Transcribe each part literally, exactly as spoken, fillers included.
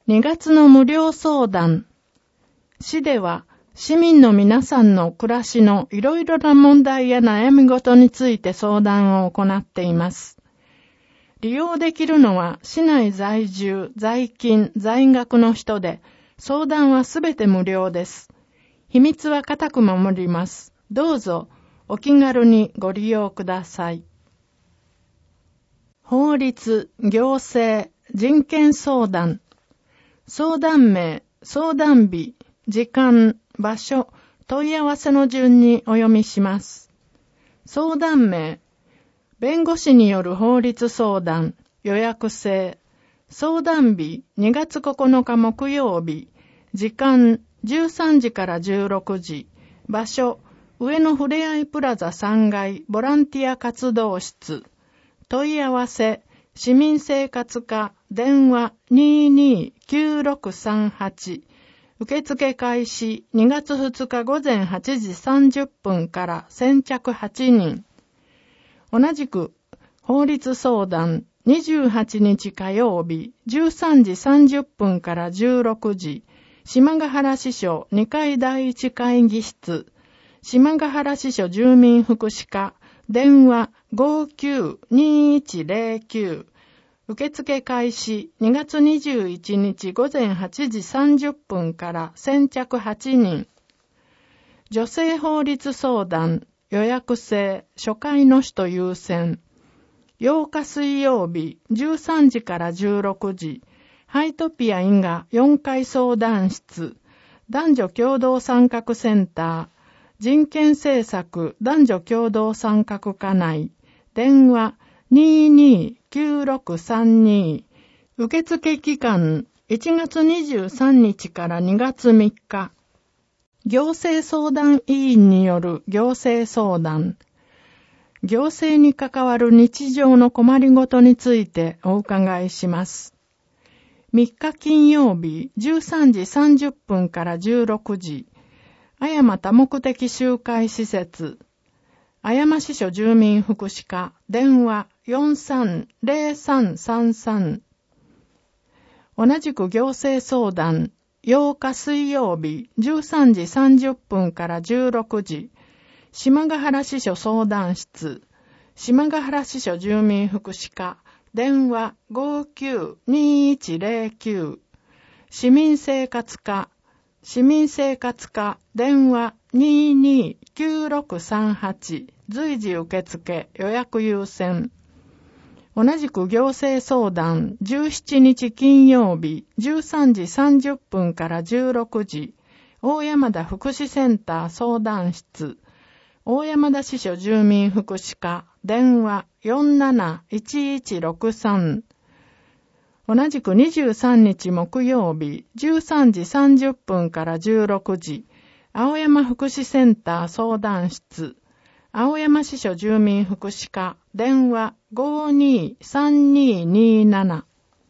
にがつの無料相談。市では市民の皆さんの暮らしのいろいろな問題や悩み事について相談を行っています。利用できるのは市内在住、在勤、在学の人で、相談はすべて無料です。秘密は固く守ります。どうぞお気軽にご利用ください。法律、行政、人権相談。相談名、相談日、時間、場所、問い合わせの順にお読みします。相談名、弁護士による法律相談、予約制。相談日、にがつここのか木曜日。時間、じゅうさんじからじゅうろくじ。場所、上野ふれあいプラザさんがいボランティア活動室。問い合わせ、市民生活課、電話 にーにーきゅうろくさんはち。受付開始にがつふつか午前はちじさんじゅっぷんから先着はちにん。同じく法律相談にじゅうはちにち火曜日じゅうさんじさんじゅっぷんからじゅうろくじ。島ヶ原支所にかいだいいち会議室。島ヶ原支所住民福祉課。電話 ごーきゅうにーいちゼロきゅう。受付開始にがつにじゅういちにち午前はちじさんじゅっぷんから先着はちにん。女性法律相談、予約制、初回の人優先。ようか水曜日じゅうさんじからじゅうろくじ。ハイトピアインガよんかい相談室。男女共同参画センター。人権政策男女共同参画課内。電話にーにーきゅうろくさんに。受付期間いちがつにじゅうさんにちからにがつみっか。行政相談委員による行政相談。行政に関わる日常の困りごとについてお伺いします。みっか金曜日じゅうさんじさんじゅっぷんからじゅうろくじ。あやま多目的集会施設。あやま支所住民福祉課。電話よんさんゼロさんさんさん。同じく行政相談。ようか水曜日じゅうさんじさんじゅっぷんからじゅうろくじ。島ヶ原支所相談室。島ヶ原支所住民福祉課。電話 ごーきゅうにーいちゼロきゅう。市民生活課。市民生活課。電話にーにーきゅうろくさんはち。随時受付予約優先。同じく行政相談じゅうしちにち金曜日じゅうさんじさんじゅっぷんからじゅうろくじ。大山田福祉センター相談室。大山田支所住民福祉課。電話よんなないちいちろくさん。同じくにじゅうさんにち木曜日じゅうさんじさんじゅっぷんからじゅうろくじ。青山福祉センター相談室。青山支所住民福祉課。電話ごーにーさんにーにーなな。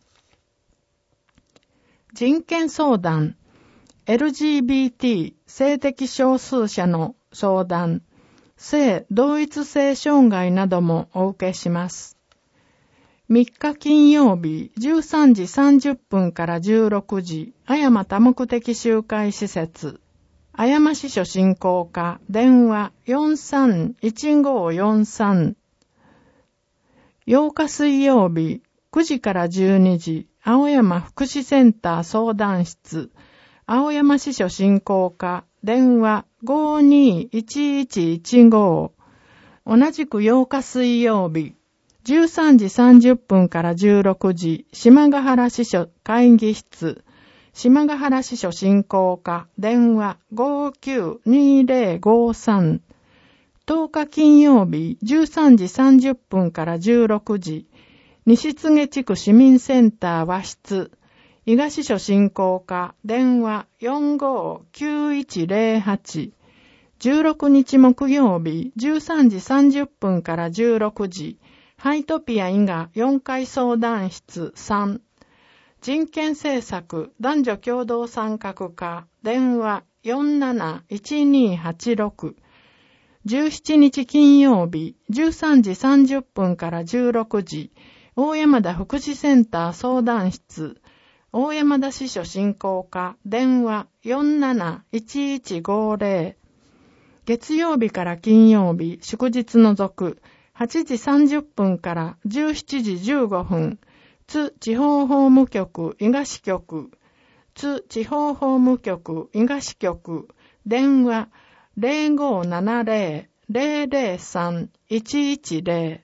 人権相談。エルジービーティー 性的少数者の相談。性同一性障害などもお受けします。みっか金曜日じゅうさんじさんじゅっぷんからじゅうろくじ。あやま多目的集会施設。あやま支所振興課。電話よんさんいちごよんさん。ようか水曜日くじからじゅうにじ。青山福祉センター相談室。青山支所振興課。電話ごーにーいちいちいちご。同じくようか水曜日じゅうさんじさんじゅっぷんからじゅうろくじ。島ヶ原支所会議室。島ヶ原支所振興課。電話ごーきゅうにーゼロごさん。とおか金曜日じゅうさんじさんじゅっぷんからじゅうろくじ。西柘地区市民センター和室。伊賀支所振興課。電話よんごーきゅういちゼロはち。じゅうろくにち木曜日じゅうさんじさんじゅっぷんからじゅうろくじ。ハイトピア伊賀よんかい相談室さん。人権政策男女共同参画課。電話よんなないちにーはちろく。じゅうしちにち金曜日じゅうさんじさんじゅっぷんからじゅうろくじ。大山田福祉センター相談室。 大山田支所振興課電話 よんなないちいちごぜろ。月曜日から金曜日祝日除くはちじさんじゅっぷんからじゅうしちじじゅうごふん、津地方法務局伊賀支局、津地方法務局伊賀支局、電話 ゼロごーななゼロ ゼロゼロさん いちいちゼロ。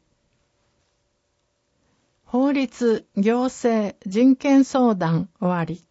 法律、行政、人権相談終わり。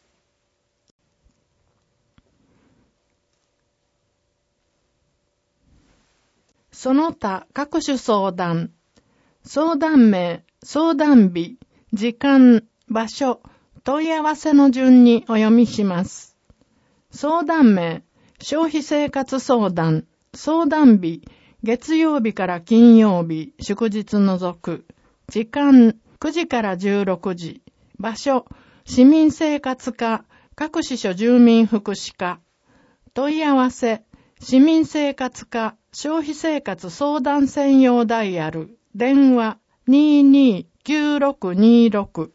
その他各種相談、相談名、相談日、時間、場所、問い合わせの順にお読みします。相談名、消費生活相談、相談日、月曜日から金曜日、祝日除く。時間、くじからじゅうろくじ。場所、市民生活課、各支所住民福祉課。問い合わせ、市民生活課、消費生活相談専用ダイヤル、電話 にーにーきゅうろくにーろく。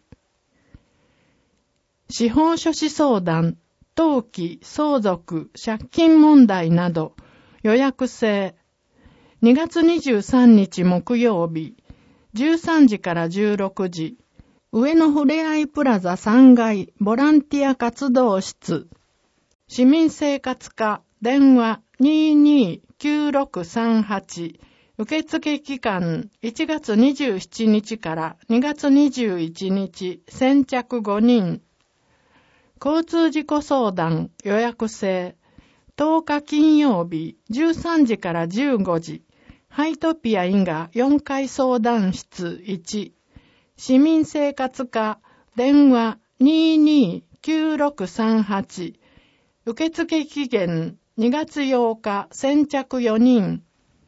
司法書士相談、登記、相続、借金問題など、予約制。にがつにじゅうさんにち木曜日、じゅうさんじからじゅうろくじ、上野ふれあいプラザさんがいボランティア活動室。市民生活課、電話 にーにーきゅうろくさんはち。受付期間いちがつにじゅうしちにちからにがつにじゅういちにち、先着ごにん。交通事故相談、予約制。とおか金曜日、じゅうさんじからじゅうごじ。ハイトピアインガよんかい相談室いち。市民生活課、電話 にーにーきゅうろくさんはち。受付期限にがつようか、先着よにん。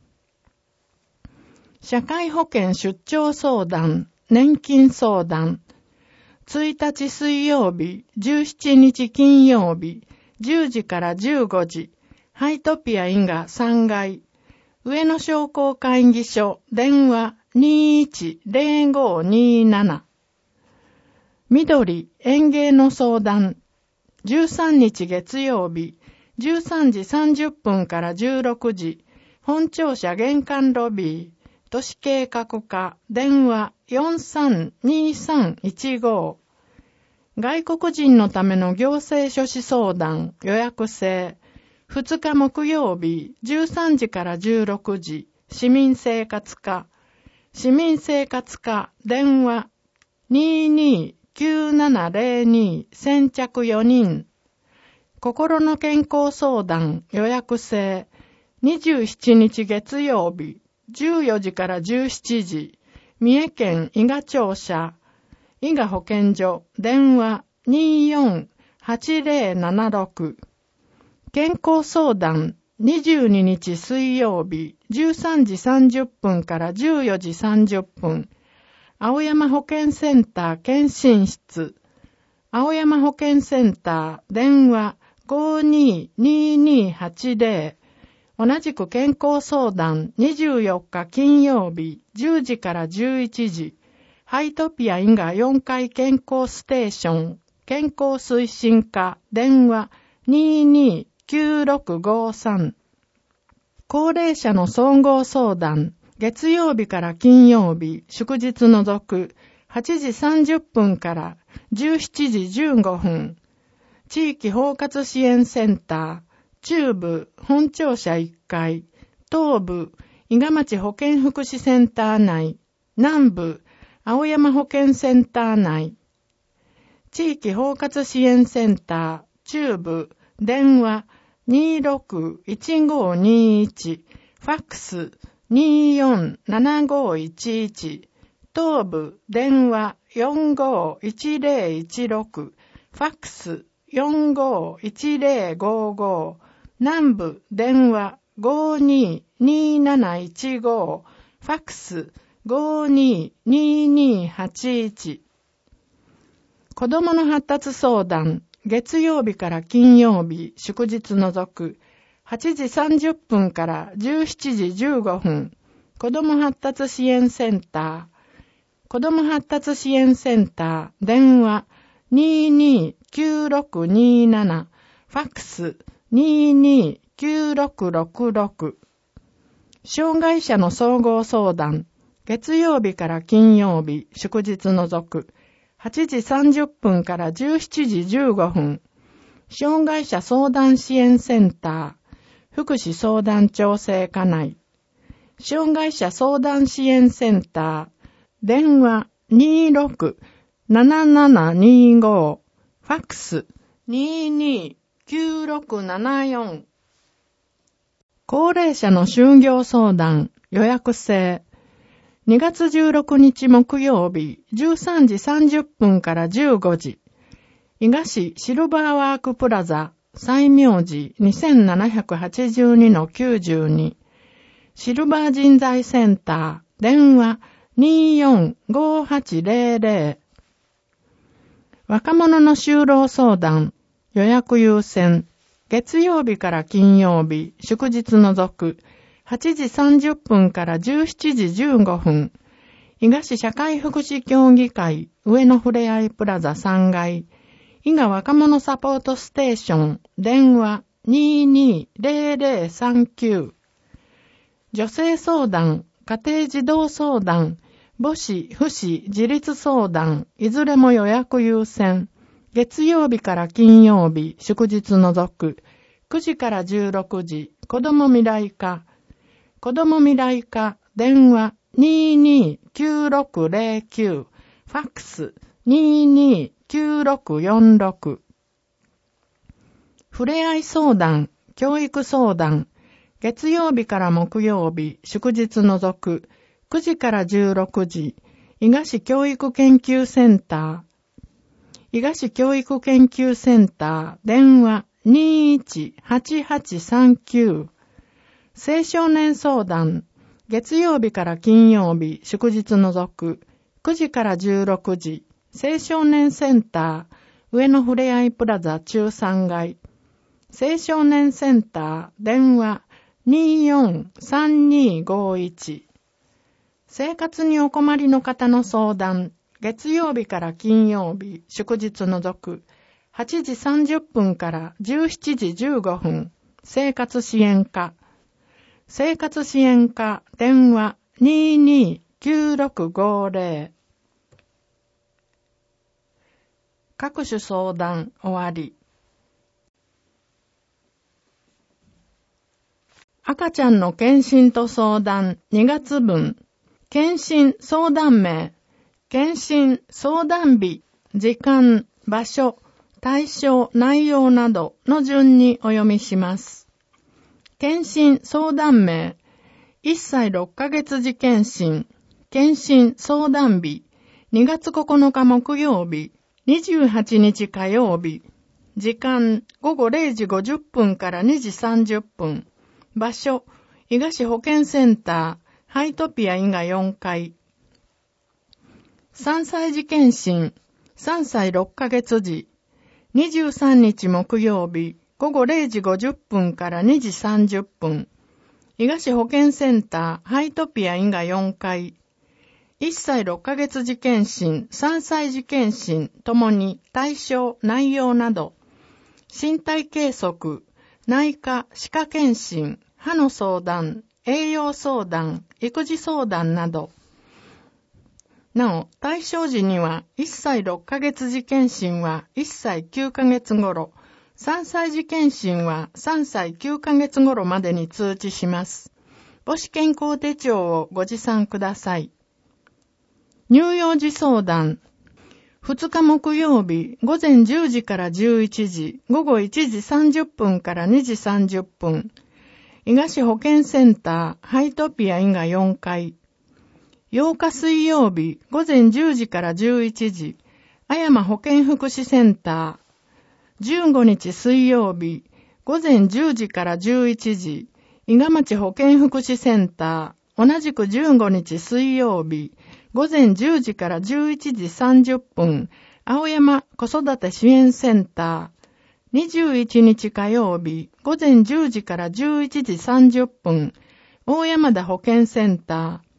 社会保険出張相談、年金相談。ついたち水曜日、じゅうしちにち金曜日、じゅうじからじゅうごじ。ハイトピアインガさんがい。上野商工会議所、電話 にーいちゼロごーにーなな。緑、園芸の相談。じゅうさんにち月曜日、じゅうさんじさんじゅっぷんからじゅうろくじ。本庁舎玄関ロビー、都市計画課、電話 よんさんにーさんいちご。外国人のための行政書士相談、予約制。ふつか木曜日、じゅうさんじからじゅうろくじ、市民生活課。市民生活課、電話 にーにーきゅうななゼロに、先着よにん。心の健康相談、予約制。にじゅうしちにち月曜日、じゅうよじからじゅうしちじ、三重県伊賀庁舎。伊賀保健所、電話 にーよんはちゼロななろく。健康相談、にじゅうににち水曜日、じゅうさんじさんじゅっぷんからじゅうよじさんじゅっぷん。青山保健センター検診室。青山保健センター、電話 ごーにーにーにーはちゼロ。同じく健康相談、にじゅうよっか金曜日、じゅうじからじゅういちじ。ハイトピアインガよんかい健康ステーション、健康推進課、電話 にーにーきゅうろくごーさん。高齢者の総合相談、月曜日から金曜日、祝日除く、はちじさんじゅっぷんからじゅうしちじじゅうごふん。地域包括支援センター、中部本庁舎いっかい、東部伊賀町保健福祉センター内、南部青山保健センター内。地域包括支援センター、中部、電話 にーろくいちごーにーいち、ファックス にーよんななごーいちいち、東部、電話 よんごーいちゼロいちろく、ファックス よんごーいちゼロごーごー、南部、電話 ごーにーにーなないちごー、ファックス ごーにーにーにーはちいち。子どもの発達相談、月曜日から金曜日、祝日除く、はちじさんじゅっぷんからじゅうしちじじゅうごふん、子ども発達支援センター、子ども発達支援センター、電話にーにーきゅうろくにーなな、ファックス にーにーきゅうろくろくろく。障害者の総合相談、月曜日から金曜日、祝日除く、はちじさんじゅっぷんからじゅうしちじじゅうごふん、障害者相談支援センター、福祉相談調整課内、障害者相談支援センター、電話 にーろくななななにーご、ファックス にーにーきゅうろくななよん。高齢者の就業相談、予約制。にがつじゅうろくにち木曜日、じゅうさんじさんじゅっぷんからじゅうごじ。伊賀市シルバーワークプラザ、西明寺 にせんななひゃくはちじゅうにのきゅうじゅうに。シルバー人材センター、電話 にーよんごはちぜろぜろ。若者の就労相談、予約優先。月曜日から金曜日、祝日除く、はちじさんじゅっぷんからじゅうしちじじゅうごふん、伊賀市社会福祉協議会、上野ふれあいプラザさんがい、伊賀若者サポートステーション、電話 にーにーぜろぜろさんきゅう。女性相談、家庭児童相談、母子、父子、自立相談、いずれも予約優先。月曜日から金曜日、祝日除く、くじからじゅうろくじ、子ども未来課、子ども未来課、電話 にーにーきゅうろくぜろきゅう、ファックス にーにーきゅうろくよんろく。ふれあい相談、教育相談、月曜日から木曜日、祝日除く、くじからじゅうろくじ、伊賀市教育研究センター、伊賀市教育研究センター、電話 にーいちはちはちさんきゅう。青少年相談、月曜日から金曜日、祝日除く、くじからじゅうろくじ、青少年センター、上野ふれあいプラザ中さんがい、青少年センター、電話 にーよんさんにーごいち。生活にお困りの方の相談、月曜日から金曜日、祝日除く、はちじさんじゅっぷんからじゅうしちじじゅうごふん、生活支援課。生活支援課、電話 にーにーきゅうろくごぜろ。各種相談終わり。赤ちゃんの検診と相談にがつぶん。検診相談名。検診相談日、時間、場所、対象、内容などの順にお読みします。検診相談名、いっさいろっかげつ時検診、検診相談日、にがつここのか木曜日、にじゅうはちにち火曜日、時間、ごごれいじごじゅっぷんからにじさんじゅっぷん、場所、伊賀市保健センター、ハイトピア伊賀よんかい、さんさい児検診、さんさいろっかげつ時、にじゅうさんにち木曜日、ごごれいじごじゅっぷんからにじさんじゅっぷん、伊賀市保健センター、ハイトピア伊賀よんかい、いっさいろっかげつ児検診、さんさい児検診ともに対象、内容など、身体計測、内科、歯科検診、歯の相談、栄養相談、育児相談など、なお、対象時にはいっさいろっかげつ児検診はいっさいきゅうかげつ頃、さんさい児検診はさんさいきゅうかげつ頃までに通知します。母子健康手帳をご持参ください。乳幼児相談。ふつか木曜日、午前じゅうじからじゅういちじ、ごごいちじさんじゅっぷんからにじさんじゅっぷん。伊賀市保健センター、ハイトピア伊賀よんかい。ようか水曜日、午前じゅうじからじゅういちじ、あやま保健福祉センター。じゅうごにち水曜日、午前じゅうじからじゅういちじ、伊賀町保健福祉センター。同じくじゅうごにち水曜日、午前じゅうじからじゅういちじさんじゅっぷん、青山子育て支援センター。にじゅういちにち火曜日、午前じゅうじからじゅういちじさんじゅっぷん、大山田保健センター。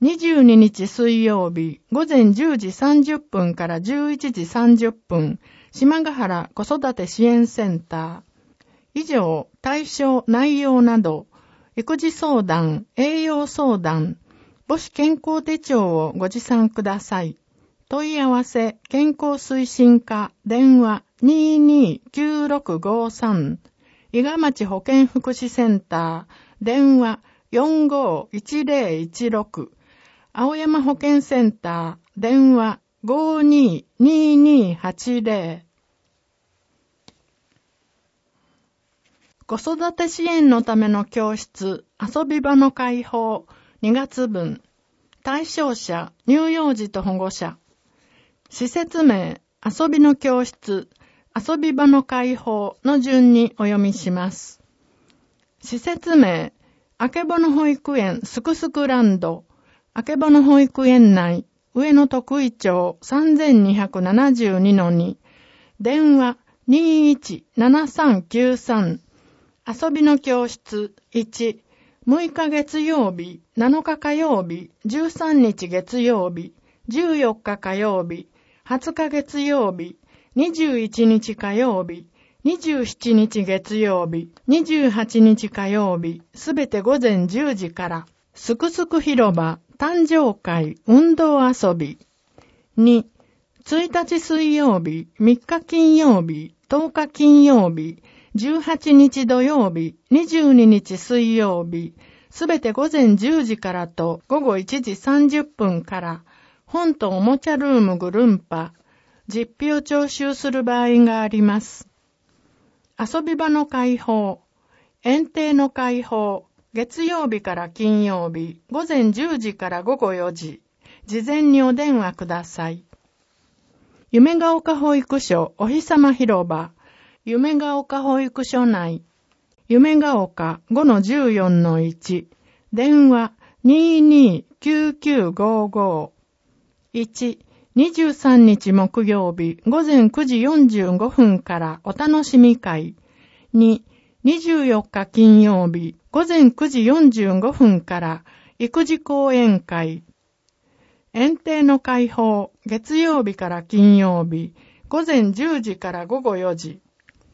にじゅうににち水曜日、午前じゅうじさんじゅっぷんからじゅういちじさんじゅっぷん、島ヶ原子育て支援センター。以上、対象内容など、育児相談、栄養相談、母子健康手帳をご持参ください。問い合わせ、健康推進課、電話 にーにーきゅうろくごさん、伊賀町保健福祉センター、電話 よんごーいちぜろいちろく、青山保健センター、電話 ごーにーにーにーはちぜろ。子育て支援のための教室、遊び場の開放、にがつぶん。対象者、乳幼児と保護者。施設名、遊びの教室、遊び場の開放の順にお読みします。施設名、あけぼの保育園すくすくランド、あけぼの保育園内、上野徳井町 さんぜんにひゃくななじゅうにのに、電話 にーいちななさんきゅうさん、遊びの教室いち、むいか月曜日、なのか火曜日、じゅうさんにち月曜日、じゅうよっか火曜日、はつか月曜日、にじゅういちにち火曜日、にじゅうしちにち月曜日、にじゅうはちにち火曜日、すべて午前じゅうじから、すくすく広場、誕生会、運動遊び。に、ついたち水曜日、みっか金曜日、とおか金曜日、じゅうはちにち土曜日、にじゅうににち水曜日、すべて午前じゅうじからと午後いちじさんじゅっぷんから、本とおもちゃルームぐるんぱ、実費を徴収する場合があります。遊び場の開放、園庭の開放、月曜日から金曜日、午前じゅうじから午後よじ、事前にお電話ください。夢が丘保育所おひさま広場、夢が丘保育所内、夢が丘 ごのじゅうよんのいち、電話 にーにーきゅうきゅうごご、いち、にじゅうさんにち木曜日午前くじよんじゅうごふんからお楽しみ会、に、にじゅうよっか金曜日午前くじよんじゅうごふんから育児講演会、園庭の開放、月曜日から金曜日午前じゅうじから午後よじ、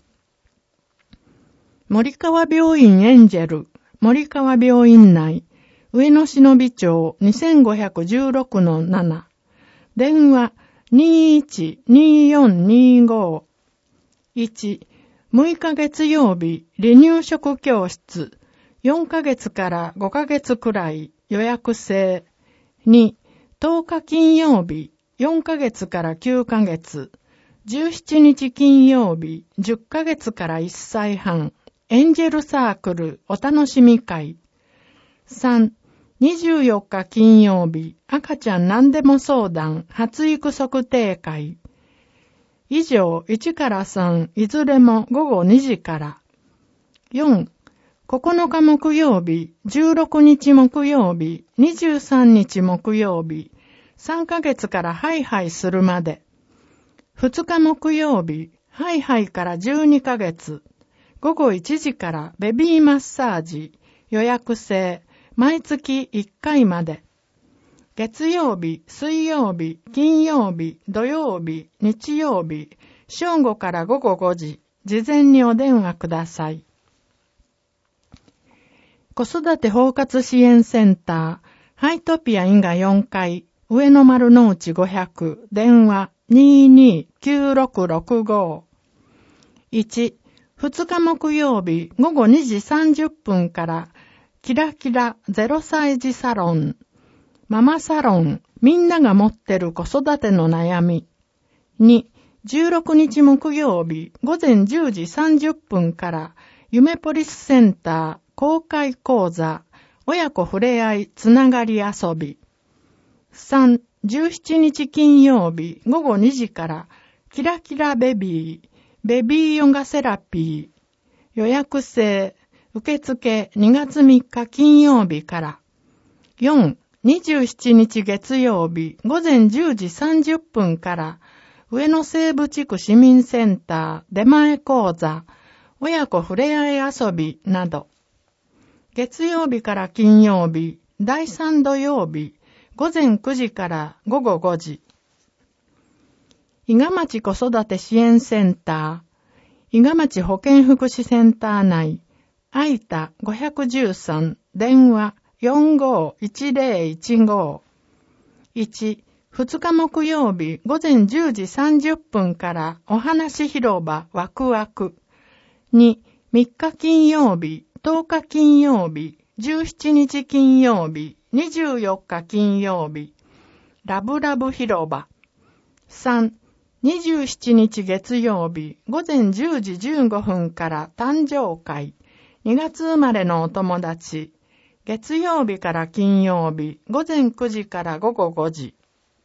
森川病院エンジェル、森川病院内、上野忍び町 にせんごひゃくじゅうろくのなな、電話 にーいちにーよんにーご、いち、むいか月曜日、離乳食教室、よんかげつからごかげつくらい、予約制。に、とおか金曜日、よんかげつからきゅうかげつ、じゅうしちにち金曜日、じゅっかげつからいっさいはん、エンジェルサークルお楽しみ会。さん、にじゅうよっか金曜日、赤ちゃん何でも相談発育測定会。以上、いちからさん、いずれもごごにじから。よん、ここのか木曜日、じゅうろくにち木曜日、にじゅうさんにち木曜日、さんかげつからハイハイするまで。ふつか木曜日、ハイハイからじゅうにかげつ、ごごいちじからベビーマッサージ、予約制、毎月いっかいまで。月曜日、水曜日、金曜日、土曜日、日曜日、正午からごごごじ、事前にお電話ください。子育て包括支援センター、ハイトピアインガよんかい、上野丸の内ごひゃく、電話 にーにーきゅうろくろくご。いち、ふつか木曜日ごごにじさんじゅっぷんからキラキラゼロさい児サロン、ママサロン、みんなが持ってる子育ての悩み。に、じゅうろくにち木曜日ごぜんじゅうじさんじゅっぷんから夢ポリスセンター公開講座、親子ふれあいつながり遊び。さん、じゅうしちにち金曜日ごごにじからキラキラベビー、ベビーヨガセラピー、予約制、受付にがつみっか金曜日から。よん、にじゅうしちにち月曜日ごぜんじゅうじさんじゅっぷんから上野西部地区市民センター出前講座、親子ふれあい遊びなど。月曜日から金曜日、だいさん土曜日、 午前くじから午後ごじ。伊賀町子育て支援センター、伊賀町保健福祉センター内、愛田ごいいさん、電話 よんごーいちぜろいちご。いち、二日木曜日午前じゅうじさんじゅっぷんからお話広場ワクワク。に、みっか金曜日、とおか金曜日、じゅうしちにち金曜日、にじゅうよっか金曜日、ラブラブ広場。さん、にじゅうしちにち月曜日、午前じゅうじじゅうごふんから誕生会。にがつ生まれのお友達。月曜日から金曜日、午前くじから午後ごじ。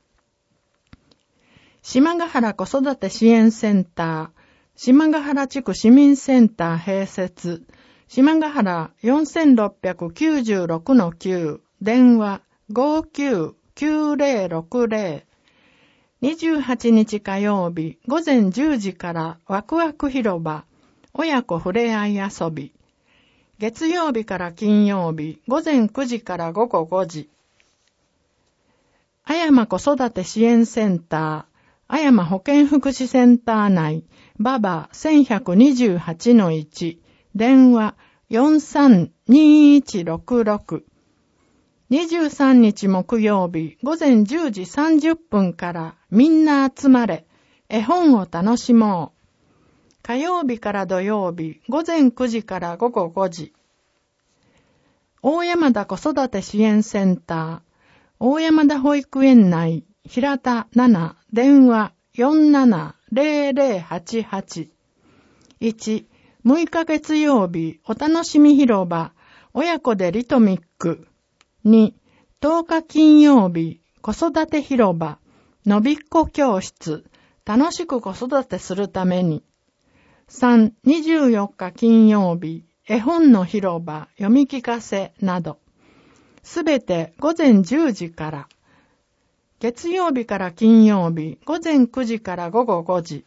島ヶ原子育て支援センター、島ヶ原地区市民センター併設、島ヶ原 よんろくきゅうろくのきゅう、電話 ごーきゅうきゅうぜろろくぜろ。にじゅうはちにち火曜日、午前じゅうじからワクワク広場、親子ふれあい遊び。月曜日から金曜日、午前くじから午後ごじ。あやま子育て支援センター、あやま保健福祉センター内、ババせんひゃくにじゅうはちのいち、電話 よんさんにいちろくろく。にじゅうさんにち木曜日、午前じゅうじさんじゅっぷんからみんな集まれ、絵本を楽しもう。火曜日から土曜日、午前くじから午後ごじ。大山田子育て支援センター、大山田保育園内、平田なな、電話 よんななぜろぜろはちはち。いち、むいか月曜日、お楽しみ広場、親子でリトミック。に、とおか金曜日、子育て広場、のびっこ教室、楽しく子育てするために。さん、にじゅうよっか金曜日、絵本の広場、読み聞かせなど。すべて午前じゅうじから。月曜日から金曜日、午前くじから午後ごじ。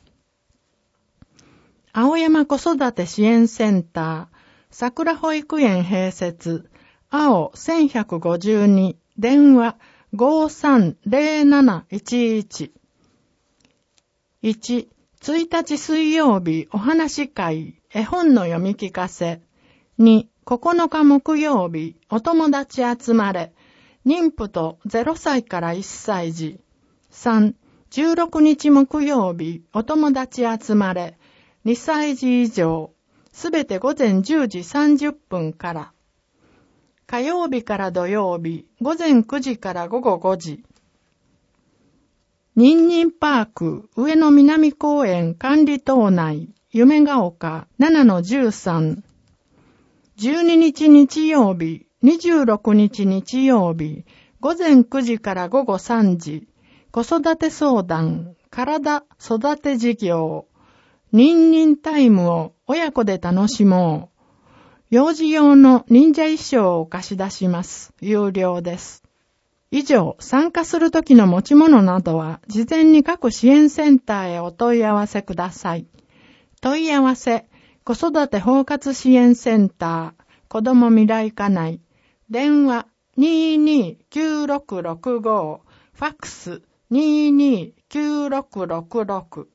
青山子育て支援センター、桜保育園併設、青せんひゃくごじゅうに、電話 ごーさんぜろなないちいち。いち、ついたち水曜日お話会、絵本の読み聞かせ。に、ここのか木曜日、お友達集まれ、妊婦とゼロさいからいっさい児。さん、じゅうろくにち木曜日、お友達集まれ、にさい児以上。すべて午前じゅうじさんじゅっぷんから。火曜日から土曜日、午前くじから午後ごじ。ニンニンパーク上野南公園管理棟内、夢が丘 ななのじゅうさん。じゅうににち日曜日、にじゅうろくにち日曜日、午前くじから午後さんじ、子育て相談、体育て事業、ニンニンタイムを親子で楽しもう。幼児用の忍者衣装を貸し出します。有料です。以上、参加するときの持ち物などは、事前に各支援センターへお問い合わせください。問い合わせ、子育て包括支援センター、子ども未来課内、電話 にーにーきゅうろくろくご、ファックス にーにーきゅうろくろくろく。